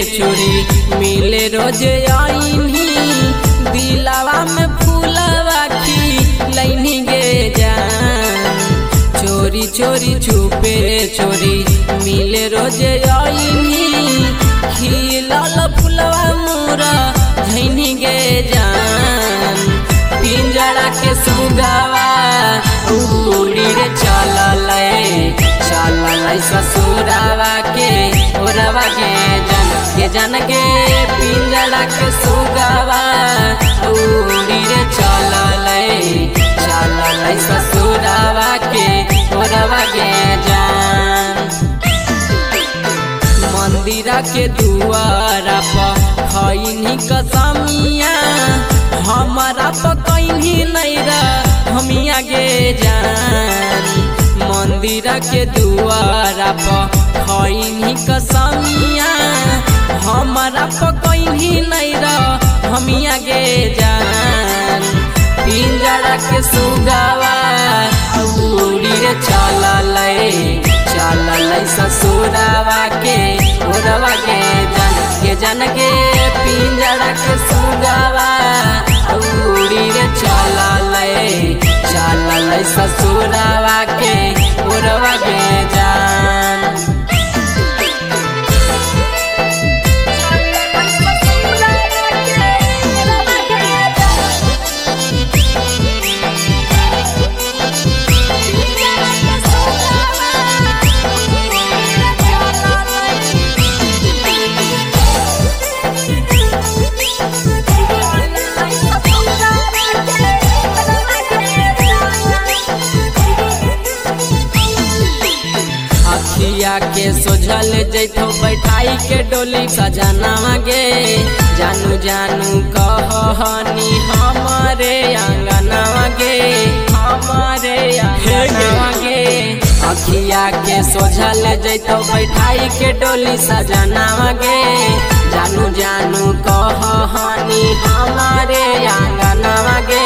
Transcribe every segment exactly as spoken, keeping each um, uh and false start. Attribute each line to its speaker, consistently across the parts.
Speaker 1: चोरी मिले रोज आईनी दिलावा में फूलवा खिलैनी गे जान। चोरी चोरी छुपे चोरी मिले रोज आईनी खिलल फूलवा मोरा झैनी गे जान। पिंजरा के सुगावा उड़ी रे चलल चलल ससुरावा के ओरवा के जन के जन के पिंजरा के सुगावा उड़ी रे चलल चलल ससुरावा के ओरवा के जान। मंदिरा के दुआरा पर खैनी कसमिया हमारा पकैनी नहीं रह हमिया गे जान। मंदिरा के दुआरा पर खैनी कसमिया हमारा पकैनी नहीं रह हमिया गे जान। पिंजरा के सुगावा उड़ी रे चलल चलल ससुरावा के ओरवा के जन के जन के पिंजरा के सुगावा उड़ी रे चलल चलल ससुरावा के ओरवा के जान। अखिया के सोझल जैथो बैठाई के डोली सजनावा गे जानू जानू कहनी हमारे आंगनवा गे हमारे आंगनवा गे। अखिया के सोझल जैथो बैठाई के डोली सजनावा गे जानू जानू कहनी हमारे आंगनवा गे।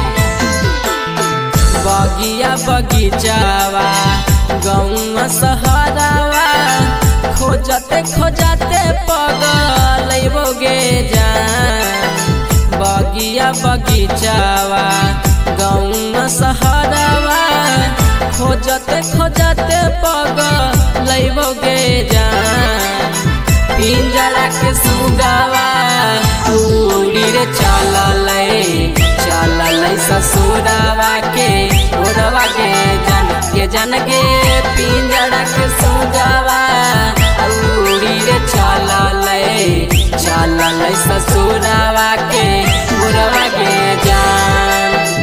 Speaker 1: बगिया बगीचावा गौवा सहरावा खोजते खोजते पगलैबो गे जान। बगिया बगीचावा गौवा सहरावा खोजते खोजते पगलैबो गे जान। पिंजरा के सुगावा उड़ी रे चलल चलल ससुरावा के ओरवा के जन के जन के पिंजरा के सुगावा उड़ी रे चलल चलल ससुरावा के ओरवा के जान।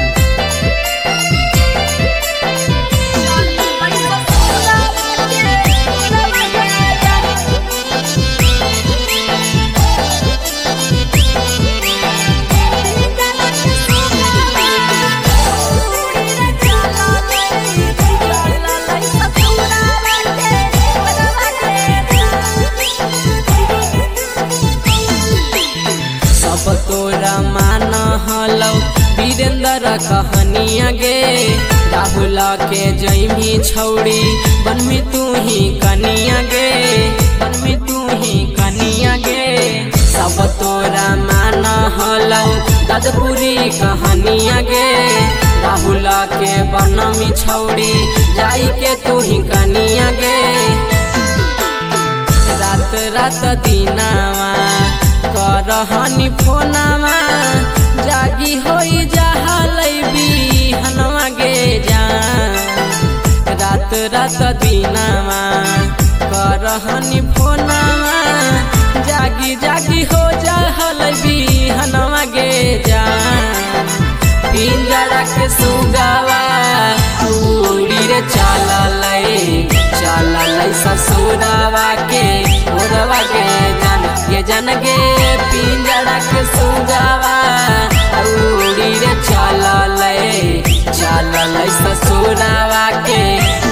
Speaker 1: तोरा मान हलौ वीरेंद्र कहनिया गे राहुल के जैमी छौड़ी बनमी तू ही कनिया गे बनमी तू ही कनिया गे। सब तोरा मान हलौ गदपुरी कहनिया गे राहुल के बनमी छौड़ी जाई के तू ही कनिया गे। रात रात दिनावा करहनी फोनावा जागी होई जहालै बिहनवा गे जान। रात रात दिनावा करहनी फोनावा जागी जागी हो जहालै बिहनवा गे जान। पिंजरा के सुगावा उड़ी रे चलल चलल ससुरावा के ओरवा के जन के जन गे पिंजरा के सुगावा उड़ी रे चलल चलल ससुरावा के